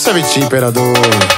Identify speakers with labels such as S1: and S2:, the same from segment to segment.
S1: Sabitinho Imperador.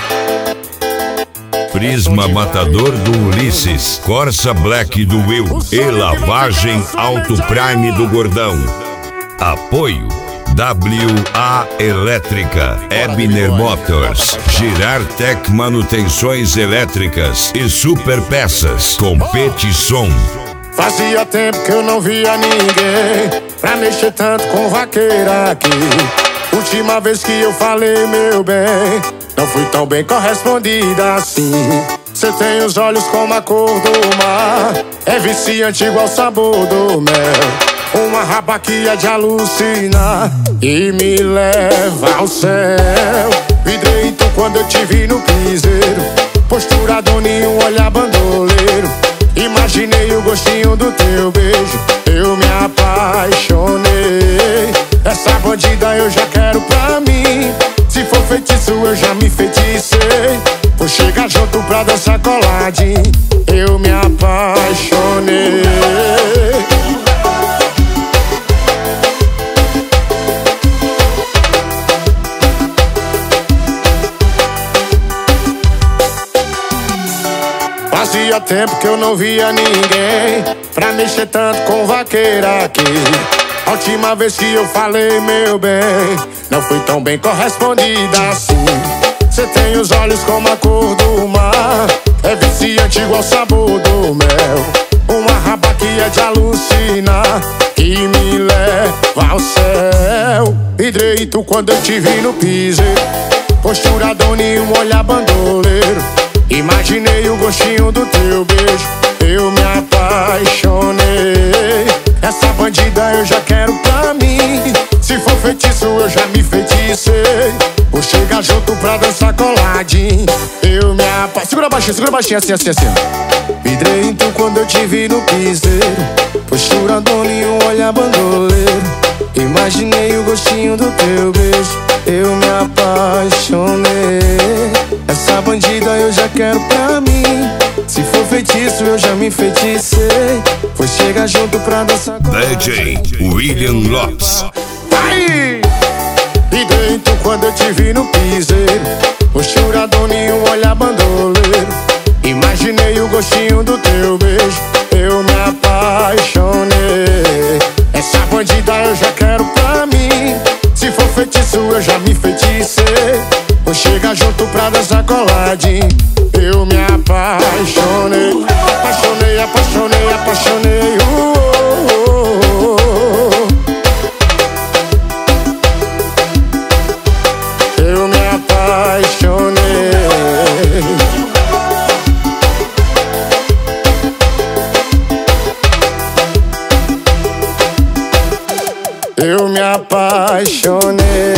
S2: Prisma Matador do Ulisses, Corsa Black do Will e Lavagem Auto Prime do Gordão. Apoio WA Elétrica, Ebner Motors, Girartec Manutenções Elétricas e Super Peças, Competição.
S1: Fazia tempo que eu não via ninguém pra mexer tanto com vaqueira aqui. Última vez que eu falei, meu bem, não fui tão bem correspondida assim. Cê tem os olhos como a cor do mar, é viciante igual o sabor do mel. Uma raba que é de alucinar e me leva ao céu. Vidrei tu quando eu te vi no piseiro, postura doninho, olhar bandoleiro. Imaginei o gostinho do teu beijo, eu me apaixonei. Essa bandida eu já quero pra mim, se for feitiço eu já me feticei. Vou chegar junto pra dançar coladinho, eu me apaixonei. Fazia tempo que eu não via ninguém pra mexer tanto com vaqueira aqui. A última vez que eu falei, meu bem, não fui tão bem correspondida assim. Cê tem os olhos como a cor do mar, é viciante igual o sabor do mel. Uma raba que é de alucinar, que me leva ao céu. Vidrei tu quando eu te vi no piseiro, postura doninho, olhar bandoleiro. Imaginei o gostinho do teu beijo, eu me apaixonei. Essa bandida eu já quero pra mim, se for feitiço eu já me feticei. Vou chegar junto pra dançar coladinho, eu me apaixonei. Segura baixinho, assim, assim, assim. Vidrei então quando eu te vi no piseiro, postura doninho, olhar bandoleiro. Imaginei o gostinho do teu beijo, eu me apaixonei. Essa bandida eu já quero pra mim, se for feitiço eu já me feticei. Vou chegar junto pra dançar com
S2: DJ William Lopes.
S1: Aí! E dentro quando eu te vi no piseiro, postura doninho, olhar bandoleiro. Imaginei o gostinho do teu beijo, eu me apaixonei. Essa bandida eu já quero pra mim, se for feitiço eu já me feticei. Vou chegar junto pra dançar coladinho, eu me apaixonei. Apaixonei, apaixonei, apaixonei. Eu me apaixonei. Eu me apaixonei.